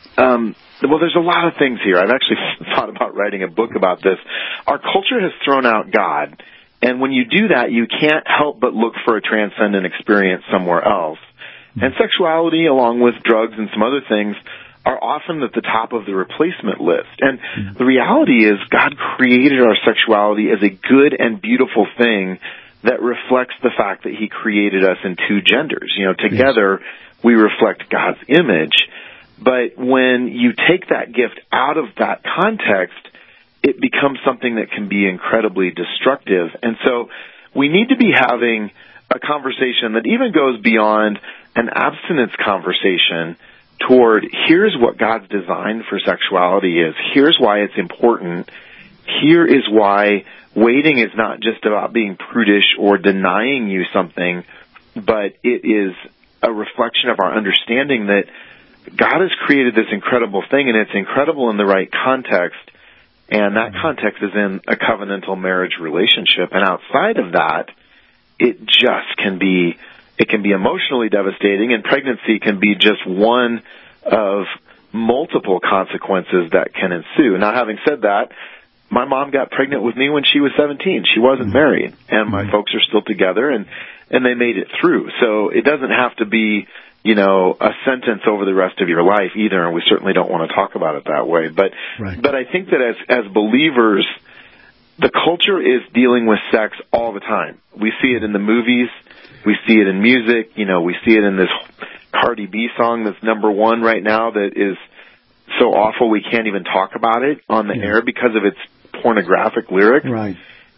there's a lot of things here. I've actually thought about writing a book about this. Our culture has thrown out God. And when you do that, you can't help but look for a transcendent experience somewhere else. And sexuality, along with drugs and some other things, are often at the top of the replacement list. And the reality is God created our sexuality as a good and beautiful thing that reflects the fact that he created us in two genders. Together we reflect God's image. But when you take that gift out of that context, it becomes something that can be incredibly destructive. And so we need to be having a conversation that even goes beyond an abstinence conversation toward here's what God's design for sexuality is. Here's why it's important. Here is why waiting is not just about being prudish or denying you something, but it is a reflection of our understanding that God has created this incredible thing, and it's incredible in the right context, and that context is in a covenantal marriage relationship. And outside of that, it just can be emotionally devastating, and pregnancy can be just one of multiple consequences that can ensue. Now, having said that, my mom got pregnant with me when she was 17. She wasn't married, and my folks are still together, and they made it through. So it doesn't have to be, a sentence over the rest of your life either, and we certainly don't want to talk about it that way. But I think that as believers, the culture is dealing with sex all the time. We see it in the movies. We see it in music. We see it in this Cardi B song that's number one right now that is so awful we can't even talk about it on the air because of its pornographic lyrics. Right.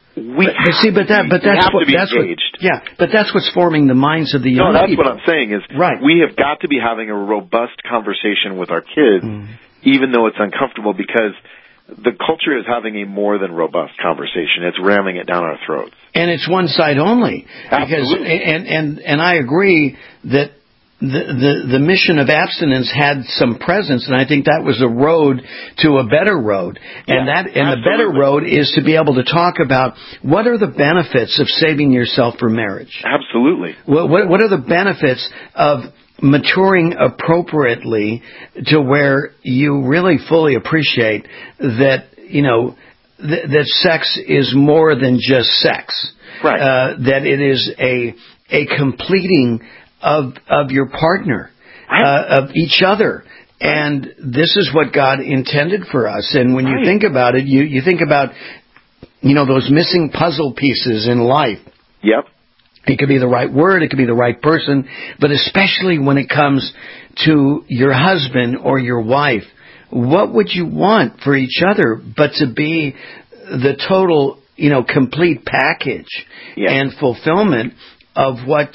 That's what's forming the minds of the young people. No, that's what I'm saying is we have got to be having a robust conversation with our kids, even though it's uncomfortable, because the culture is having a more than robust conversation. It's ramming it down our throats. And it's one side only. Absolutely. Because, and I agree that the mission of abstinence had some presence, and I think that was a road to a better road. And the better road is to be able to talk about what are the benefits of saving yourself for marriage. Absolutely. What are the benefits of maturing appropriately to where you really fully appreciate that, that sex is more than just sex. Right. That it is a completing of your partner, of each other. And this is what God intended for us. And when you think about it, you think about, those missing puzzle pieces in life. Yep. It could be the right word, it could be the right person, but especially when it comes to your husband or your wife, what would you want for each other but to be the total, complete package and fulfillment of what,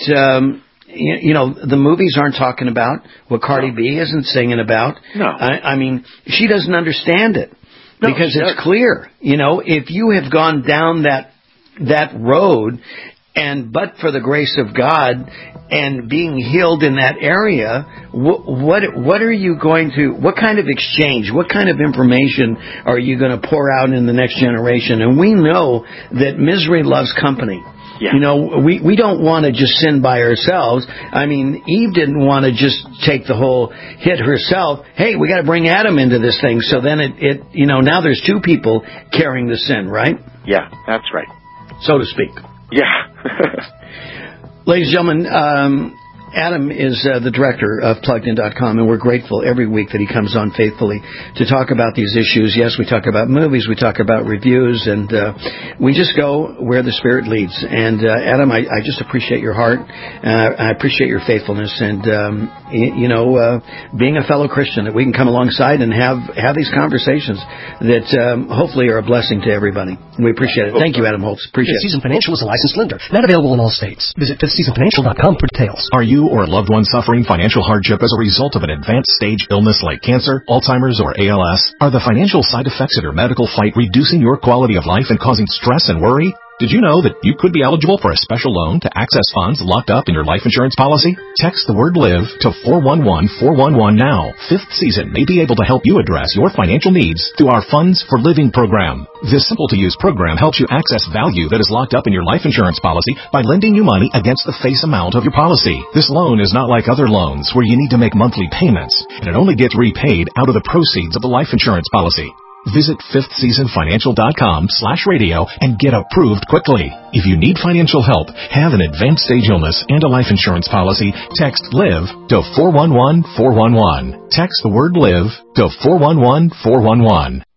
the movies aren't talking about, what Cardi B isn't singing about. No. I mean, she doesn't understand it because it's clear. If you have gone down that road, but for the grace of God and being healed in that area, what are you going to, what kind of exchange, what kind of information are you going to pour out in the next generation? And we know that misery loves company. Yeah. We don't want to just sin by ourselves. I mean, Eve didn't want to just take the whole hit herself. Hey, we got to bring Adam into this thing. So then it now there's two people carrying the sin, right? Yeah, that's right. So to speak. Yeah. Ladies and gentlemen, Adam is the director of PluggedIn.com, and we're grateful every week that he comes on faithfully to talk about these issues. Yes, we talk about movies, we talk about reviews, and we just go where the Spirit leads. And Adam, I just appreciate your heart. I appreciate your faithfulness, and being a fellow Christian, that we can come alongside and have these conversations that hopefully are a blessing to everybody. We appreciate it. Thank you, Adam Holtz. Appreciate it. Fifth Season Financial is a licensed lender, not available in all states. Visit fifthseasonfinancial.com for details. Are you or a loved one suffering financial hardship as a result of an advanced stage illness like cancer, Alzheimer's, or ALS? Are the financial side effects of your medical fight reducing your quality of life and causing stress and worry? Did you know that you could be eligible for a special loan to access funds locked up in your life insurance policy? Text the word LIVE to 411-411 now. Fifth Season may be able to help you address your financial needs through our Funds for Living program. This simple-to-use program helps you access value that is locked up in your life insurance policy by lending you money against the face amount of your policy. This loan is not like other loans where you need to make monthly payments, and it only gets repaid out of the proceeds of the life insurance policy. Visit fifthseasonfinancial.com/radio and get approved quickly. If you need financial help, have an advanced stage illness and a life insurance policy, text LIVE to 411-411. Text the word LIVE to 411-411.